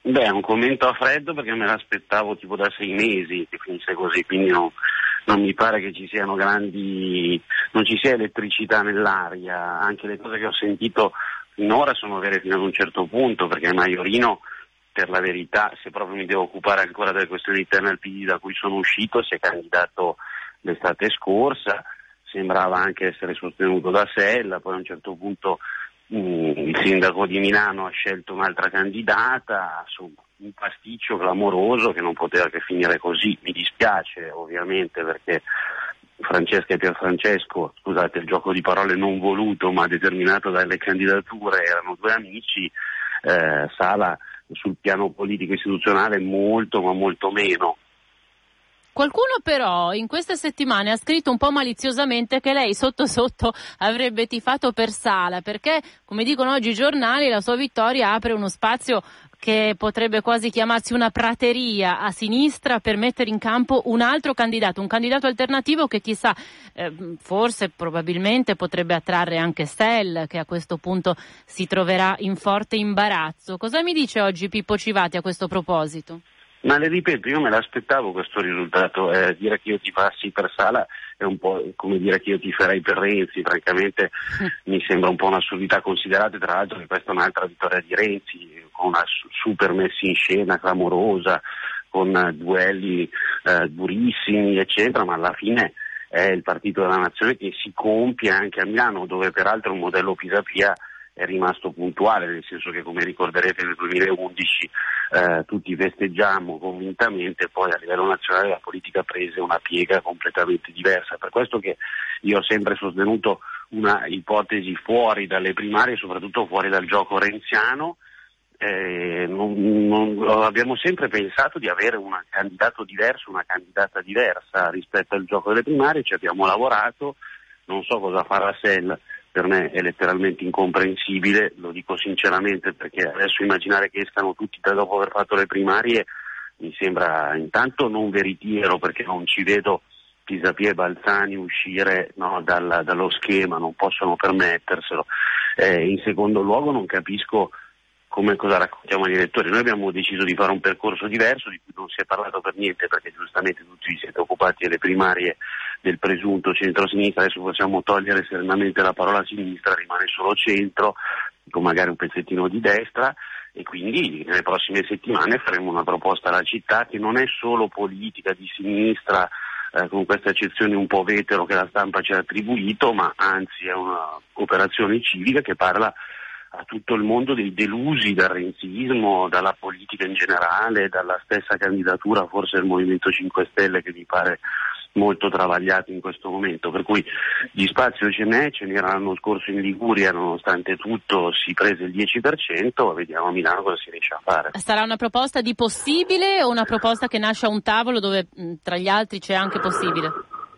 Beh, è un commento a freddo perché me l'aspettavo tipo da 6 mesi che finisse così, quindi non mi pare che ci siano non ci sia elettricità nell'aria. Anche le cose che ho sentito finora sono vere fino ad un certo punto, perché Maiorino, per la verità, se proprio mi devo occupare ancora delle questioni interne al PD da cui sono uscito, si è candidato l'estate scorsa, sembrava anche essere sostenuto da Sella, poi a un certo punto il sindaco di Milano ha scelto un'altra candidata, insomma un pasticcio clamoroso che non poteva che finire così. Mi dispiace ovviamente perché Francesca e Pierfrancesco, scusate il gioco di parole non voluto ma determinato dalle candidature, erano due amici, Sala sul piano politico istituzionale molto ma molto meno. Qualcuno però in queste settimane ha scritto un po' maliziosamente che lei sotto sotto avrebbe tifato per Sala, perché, come dicono oggi i giornali, la sua vittoria apre uno spazio che potrebbe quasi chiamarsi una prateria a sinistra per mettere in campo un altro candidato, un candidato alternativo che chissà, forse probabilmente potrebbe attrarre anche Stell, che a questo punto si troverà in forte imbarazzo. Cosa mi dice oggi Pippo Civati a questo proposito? Ma le ripeto, io me l'aspettavo questo risultato, dire che io tifassi per Sala è un po' come dire che io tiferei per Renzi, francamente mi sembra un po' un'assurdità, considerate tra l'altro che questa è un'altra vittoria di Renzi, con una super messa in scena clamorosa, con duelli durissimi eccetera, ma alla fine è il Partito della Nazione che si compie anche a Milano, dove peraltro un modello Pisapia è rimasto puntuale, nel senso che, come ricorderete, nel 2011 tutti festeggiammo convintamente, poi a livello nazionale la politica prese una piega completamente diversa. Per questo che io ho sempre sostenuto una ipotesi fuori dalle primarie, soprattutto fuori dal gioco renziano. Abbiamo sempre pensato di avere un candidato diverso, una candidata diversa rispetto al gioco delle primarie, ci abbiamo lavorato, non so cosa farà Sella. Per me è letteralmente incomprensibile, lo dico sinceramente, perché adesso immaginare che escano tutti dopo aver fatto le primarie mi sembra intanto non veritiero, perché non ci vedo Pisapia e Balzani uscire dallo schema, non possono permetterselo. In secondo luogo non capisco cosa raccontiamo agli elettori. Noi abbiamo deciso di fare un percorso diverso, di cui non si è parlato per niente, perché giustamente tutti vi siete occupati delle primarie del presunto centro-sinistra. Adesso possiamo togliere serenamente la parola sinistra, rimane solo centro, con magari un pezzettino di destra, e quindi nelle prossime settimane faremo una proposta alla città che non è solo politica di sinistra, con questa accezione un po' vetero che la stampa ci ha attribuito, ma anzi è un'operazione civica che parla a tutto il mondo dei delusi dal renzismo, dalla politica in generale, dalla stessa candidatura forse del Movimento 5 Stelle, che mi pare molto travagliato in questo momento, per cui di spazio ce n'era l'anno scorso in Liguria, nonostante tutto si prese il 10%, vediamo a Milano cosa si riesce a fare. Sarà una proposta di possibile o una proposta che nasce a un tavolo dove tra gli altri c'è anche possibile?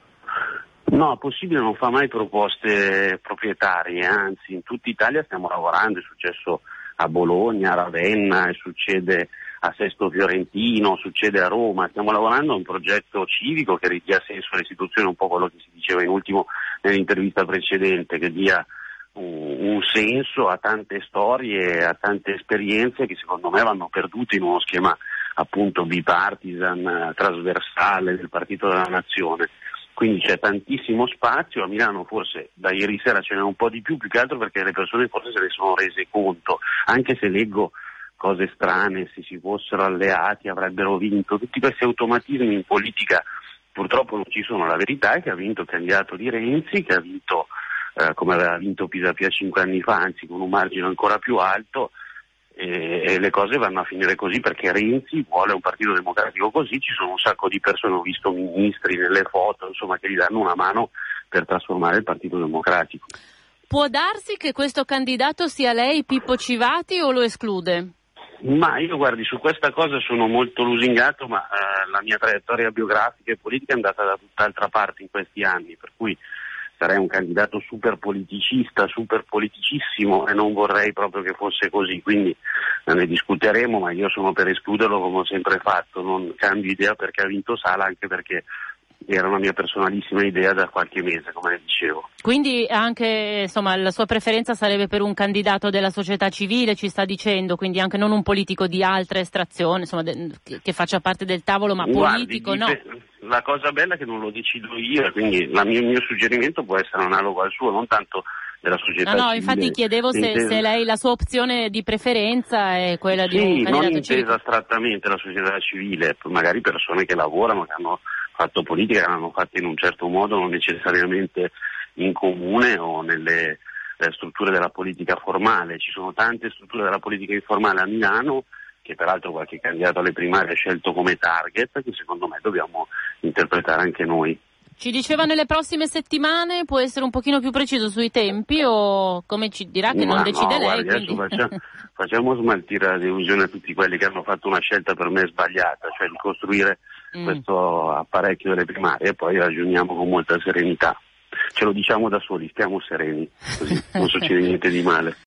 No, possibile non fa mai proposte proprietarie, anzi in tutta Italia stiamo lavorando, è successo a Bologna, a Ravenna, succede a Sesto Fiorentino, succede a Roma, stiamo lavorando a un progetto civico che ridia senso alle istituzioni, un po' quello che si diceva in ultimo nell'intervista precedente, che dia un senso a tante storie, a tante esperienze che secondo me vanno perdute in uno schema appunto bipartisan, trasversale del Partito della Nazione. Quindi c'è tantissimo spazio, a Milano forse da ieri sera ce n'è un po' di più che altro perché le persone forse se ne sono rese conto, anche se leggo cose strane, se si fossero alleati avrebbero vinto, tutti questi automatismi in politica purtroppo non ci sono. La verità è che ha vinto il candidato di Renzi, che ha vinto come aveva vinto Pisapia 5 anni fa, anzi con un margine ancora più alto, e le cose vanno a finire così perché Renzi vuole un partito democratico così. Ci sono un sacco di persone, ho visto ministri nelle foto, insomma, che gli danno una mano per trasformare il Partito Democratico. Può darsi che questo candidato sia lei, Pippo Civati, o lo esclude? Ma io guardi, su questa cosa sono molto lusingato, ma la mia traiettoria biografica e politica è andata da tutt'altra parte in questi anni, per cui sarei un candidato super politicista, super politicissimo, e non vorrei proprio che fosse così, quindi ne discuteremo, ma io sono per escluderlo come ho sempre fatto, non cambio idea perché ha vinto Sala, anche perché era una mia personalissima idea da qualche mese, come dicevo. Quindi anche, insomma, la sua preferenza sarebbe per un candidato della società civile, ci sta dicendo, quindi anche non un politico di altra estrazione, insomma, che faccia parte del tavolo, ma politico no. La cosa bella è che non lo decido io, quindi il mio suggerimento può essere analogo al suo, non tanto della società civile. Infatti chiedevo se lei, la sua opzione di preferenza è quella di un candidato non intesa civile. astrattamente la società civile, magari persone che lavorano, che hanno fatto politica, che l'hanno fatta in un certo modo, non necessariamente in comune o nelle strutture della politica formale. Ci sono tante strutture della politica informale a Milano, che peraltro qualche candidato alle primarie ha scelto come target, che secondo me dobbiamo interpretare anche noi. Ci diceva nelle prossime settimane, può essere un pochino più preciso sui tempi o come ci dirà che non decide lei? Guardi, quindi... facciamo smaltire la delusione a tutti quelli che hanno fatto una scelta per me sbagliata, cioè di costruire questo apparecchio delle primarie e poi ragioniamo con molta serenità. Ce lo diciamo da soli, stiamo sereni, così non succede niente di male.